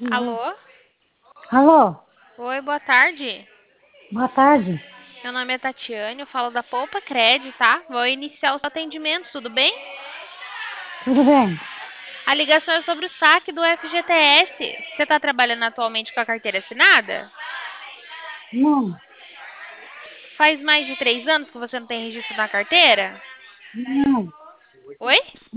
Alô? Alô, Oi, boa tarde. boa tarde. Meu nome é Tatiane, eu falo da Poupa Cred, tá? Vou iniciar os atendimentos, tudo bem? Tudo bem? A ligação é sobre o saque do FGTS. Você está trabalhando atualmente com a carteira assinada? Não, Faz mais de 3 anos que você não tem registro na carteira? não. Oi?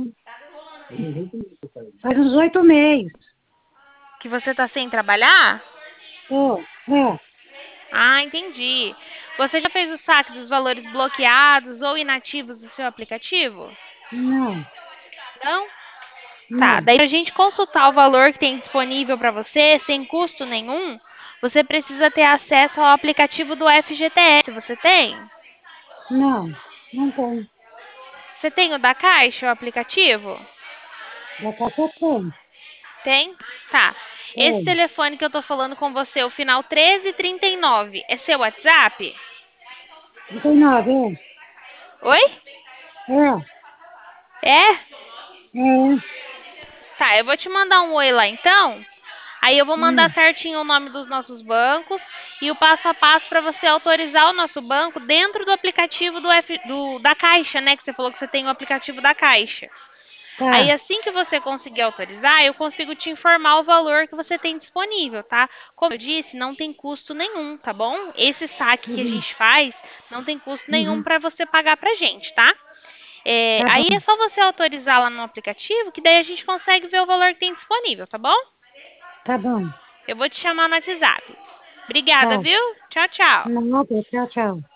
Faz uns 8 meses. Que você está sem trabalhar? Tô. É, Ah, entendi. Você já fez o saque dos valores bloqueados ou inativos do seu aplicativo? não, Não? Tá, não, daí pra gente consultar o valor que tem disponível para você, sem custo nenhum, você precisa ter acesso ao aplicativo do FGTS. Você tem? não. Não tem. Você tem o da Caixa, o aplicativo? Da caixa tem. Tem? Tá. Esse Tem. telefone que eu tô falando com você, o final 1339, é seu WhatsApp? 39, Oi? é. É? É, é. Tá, eu vou te mandar um oi lá então. Aí eu vou mandar Hum, certinho o nome dos nossos bancos e o passo a passo para você autorizar o nosso banco dentro do aplicativo da Caixa, né? Que você falou que você tem o aplicativo da Caixa. Aí tá. assim que você conseguir autorizar, eu consigo te informar o valor que você tem disponível, tá? Como eu disse, não tem custo nenhum, tá bom? Esse saque que a Uhum, gente faz não tem custo nenhum uhum. para você pagar pra gente, tá? Tá Aí é bom, só você autorizar lá no aplicativo, que daí a gente consegue ver o valor que tem disponível, tá bom? tá bom. Eu vou te chamar no WhatsApp. Obrigada, Tá. viu? Tchau, tchau. Nada, tchau, tchau.